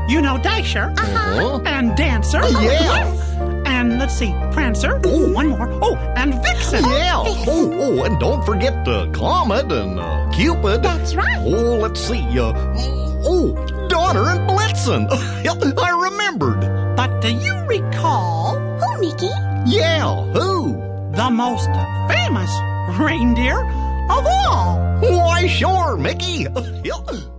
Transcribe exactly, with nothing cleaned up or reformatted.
You know Dasher. Uh-huh. And Dancer. Yeah. Yes. And let's see, Prancer. Oh, one more. Oh, and Vixen. Yeah. Oh, oh, and don't forget uh, Comet and uh, Cupid. That's right. Oh, let's see. Uh, oh, Donner and Blitzen. I remembered. But do you recall Who, Mickey? Yeah, who? the most famous reindeer of all? Why, sure, Mickey.